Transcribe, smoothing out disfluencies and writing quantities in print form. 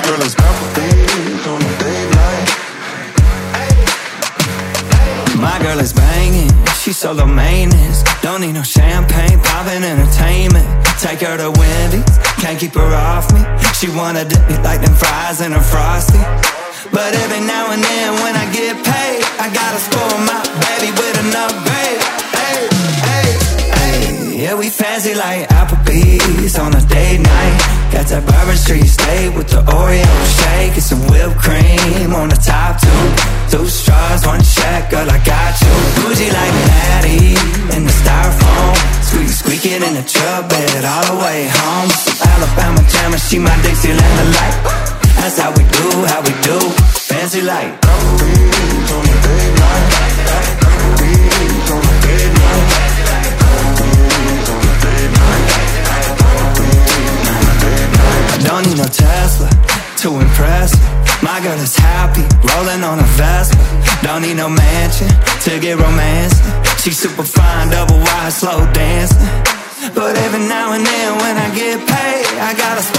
girl is Applebee's on a date night. My girl is banging, she's solo maintenance. Don't need no champagne, poppin' entertainment. Take her to Wendy's, can't keep her off me. She wanna dip me like them fries in a Frosty. But every now and then when I get paid, I gotta spoil my baby with an upgrade. Hey, hey, hey. Yeah, we fancy like Applebee's on a date night. Got that Bourbon Street steak with the Oreo shake and some whipped cream on the top too. 2 straws, 1 shack, girl, I got you. Bougie like Patty in the styrofoam. Squeaking in the truck bed all the way home. Some Alabama jammer, she my Dixieland delight. That's how we do, fancy like Applebee's on a date night. Applebee's on a date night. Applebee's on a date night. Applebee's on a date night. I don't need no Tesla to impress her. My girl is happy, rolling on a Vespa. Don't need no mansion to get romancing. She's super fine, double wide, slow dancing. But every now and then when I get paid, I gotta